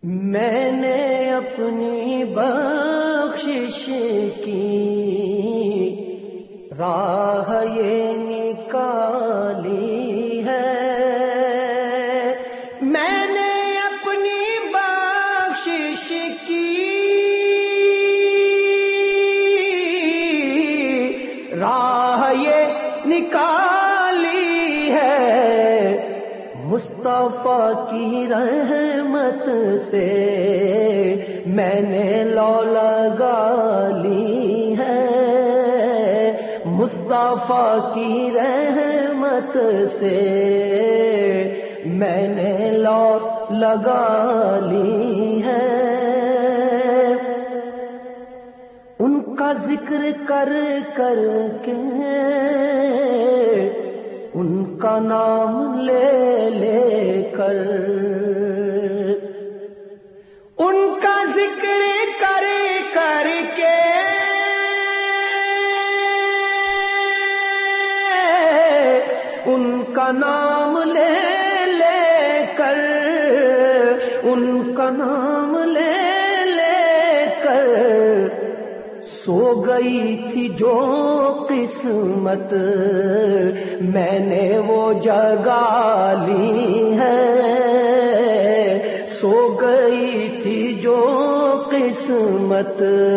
میں نے اپنی بخشش کی راہ یہ نکالی ہے، میں نے اپنی بخشش کی راہ یہ نکالی ہے، مصطفیٰ کی رحمت سے میں نے لو لگا لی ہے، مصطفیٰ کی رحمت سے میں نے لو لگا لی ہے، ان کا ذکر کر کر کے ان کا نام لے لے کر، ان کا ذکر کر کر کے ان کا نام لے لے کر، ان کا نام لے لے کر سو گئی تھی جو قسمت میں نے وہ جگا لی ہے، سو گئی تھی جو قسمت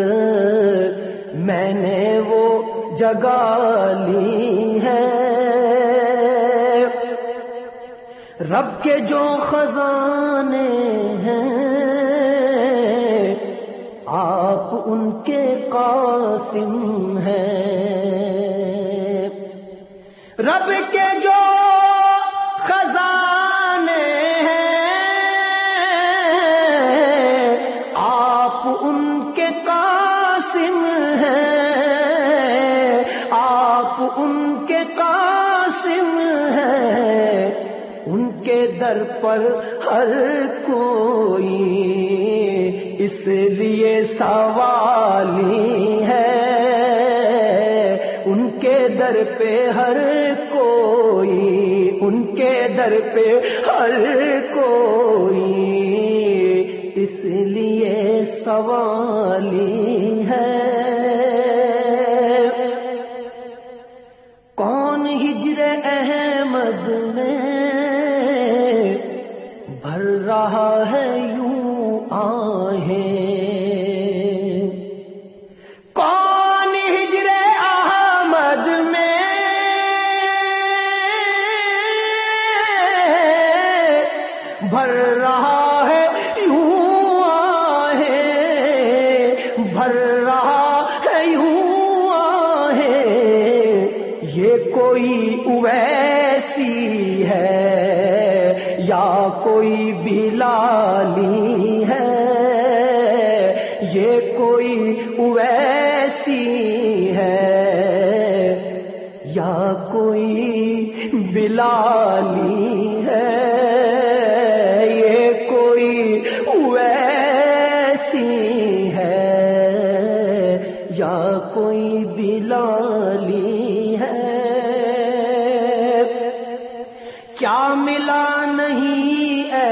میں نے وہ جگا لی ہے، رب کے جو خزانے ہیں آپ ان کے قاسم ہیں، رب کے جو خزانے ہیں آپ ان کے قاسم ہیں، آپ ان کے قاسم ہیں، ان کے در پر ہر کوئی اس لیے سوالی ہے، ان کے در پہ ہر کوئی، ان کے در پہ ہر کوئی اس لیے سوالی ہے، کون ہجر احمد میں بھر رہا ہے یوں آہیں، کون ہجر احمد میں بھر رہا ہے یوں آہیں، بھر رہا ہے یوں آہیں، یہ کوئی اویسی ہے یا کوئی بلالی ہے، یہ کوئی اویسی ہے یا کوئی بلالی ہے، یہ کوئی اویسی ہے یا کوئی بلالی ہے، کیا ملا نہیں اے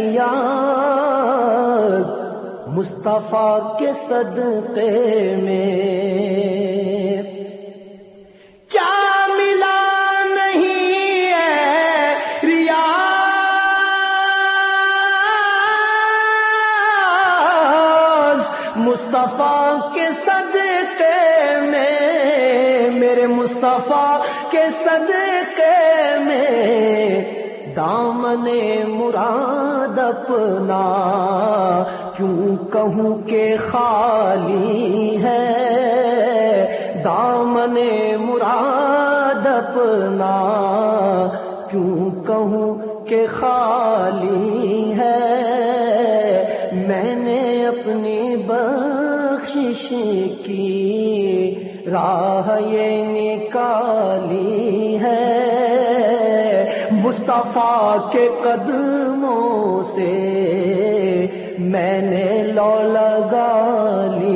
ریاض مصطفیٰ کے صدقے میں، کیا ملا نہیں اے ریاض مصطفیٰ کے صدقے میں، میرے مصطفیٰ کے صدقے میں، دامن مراد اپنا کیوں کہوں کہ خالی ہے، دامن مراد اپنا کیوں کہوں کہ خالی ہے، میں نے اپنی بخشش کی راہ یہ نکالی ہے، مصطفیٰ کے قدموں سے میں نے لو لگا لی